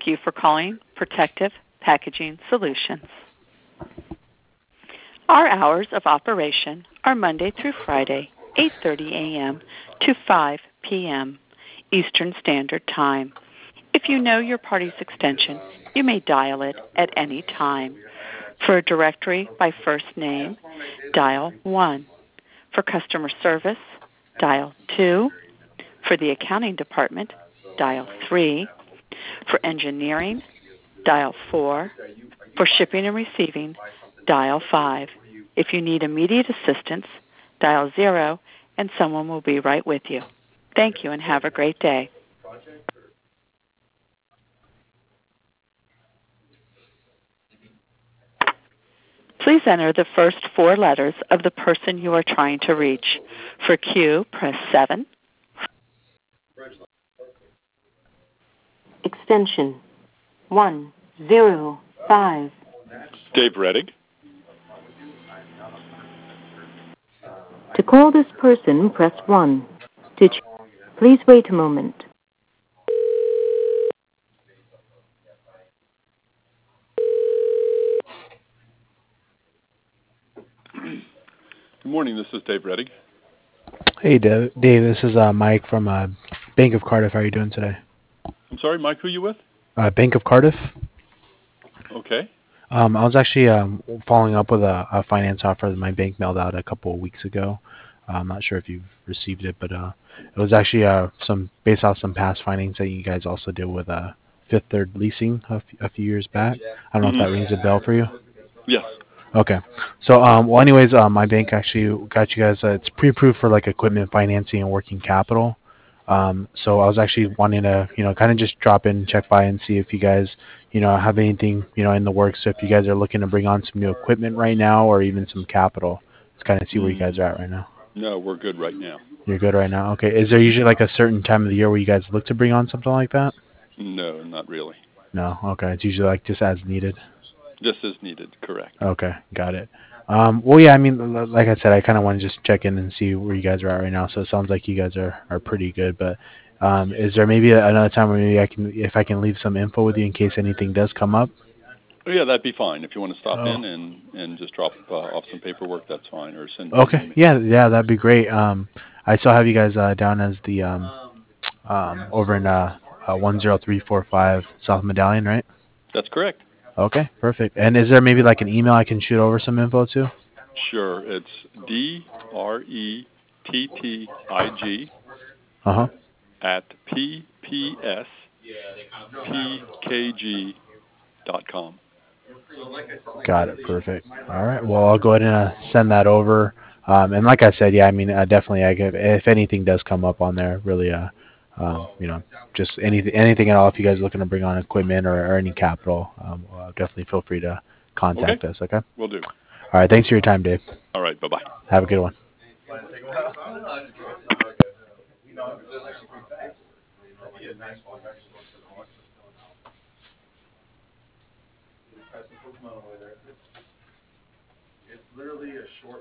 Thank you for calling Protective Packaging Solutions. Our hours of operation are Monday through Friday, 8:30 a.m. to 5 p.m. Eastern Standard Time. If you know your party's extension, you may dial it at any time. For a directory by first name, dial 1. For customer service, dial 2. For the accounting department, dial 3. For engineering, dial 4. For shipping and receiving, dial 5. If you need immediate assistance, dial 0, and someone will be right with you. Thank you and have a great day. Please enter the first 4 letters of the person you are trying to reach. For Q, press 7. Extension 105. Dave Reddick. To call this person, press 1. Please wait a moment. Good morning, this is Dave Reddick. Hey, Dave. This is Mike from Bank of Cardiff. How are you doing today? I'm sorry, Mike, who are you with? Bank of Cardiff. Okay. I was actually following up with a finance offer that my bank mailed out a couple of weeks ago. I'm not sure if you've received it, but it was actually based off some past findings that you guys also did with Fifth Third Leasing a few years back. I don't know if that rings a bell for you. Yes. Okay. So, anyways, my bank actually got you guys, it's pre-approved for like equipment financing and working capital. So I was actually wanting to, kind of just drop in, check by and see if you guys, have anything, in the works. So if you guys are looking to bring on some new equipment right now or even some capital, let's kind of see where you guys are at right now. No, we're good right now. You're good right now? Okay. Is there usually like a certain time of the year where you guys look to bring on something like that? No, not really. No? Okay. It's usually like just as needed? Just as needed, correct. Okay, got it. Well, yeah, I mean, like I said, I kind of want to just check in and see where you guys are at right now. So it sounds like you guys are pretty good. But is there maybe another time where maybe if I can leave some info with you in case anything does come up? Oh, yeah, that'd be fine. If you want to stop in and just drop off some paperwork, that's fine. Or send. Okay, yeah, that'd be great. I still have you guys down as the over in 10345 South Medallion, right? That's correct. Okay, perfect. And is there maybe like an email I can shoot over some info to? Sure, it's DRETTIG at ppspkg.com. Got it. Perfect. All right. Well, I'll go ahead and send that over. And like I said, yeah, I mean, definitely, if anything does come up on there, really, just anything at all. If you guys are looking to bring on equipment or any capital, definitely feel free to contact us. Okay. Will do. All right. Thanks for your time, Dave. All right. Bye-bye. Have a good one. It's literally a short